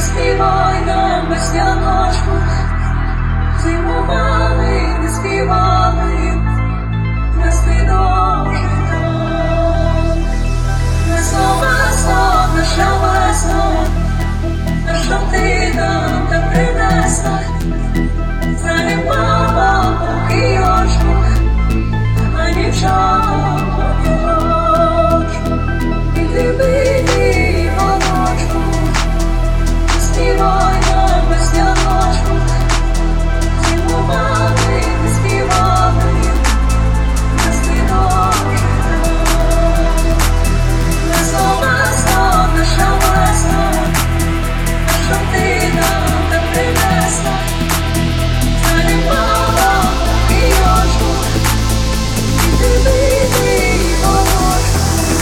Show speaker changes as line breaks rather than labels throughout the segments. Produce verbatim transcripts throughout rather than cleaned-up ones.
Заспівай нам весняночку, зимували, не співали, весни дожито. Весно, весно, наша весна, а що ти нам так принесла? Заліпала по кийочку, а дівчата по віночку. І ти бий, воночку, співай нам весняночку, зимували, не співали, весни дожито. Весно, весно, наша весна, а що ти нам так принесла? Заліпала по кийочку, і ти бий, воночку.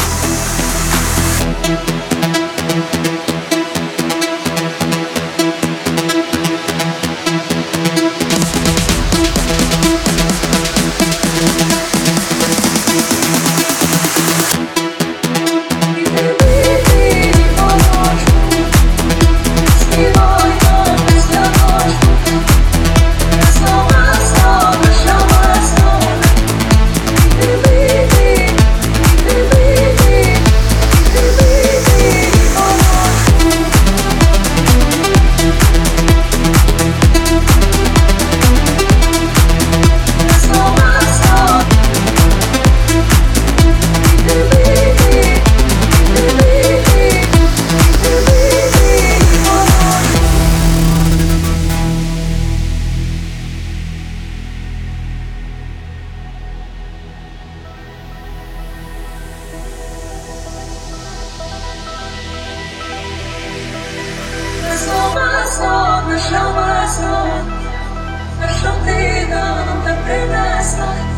Весно, весно, наша весна, а що ти нам так принесла?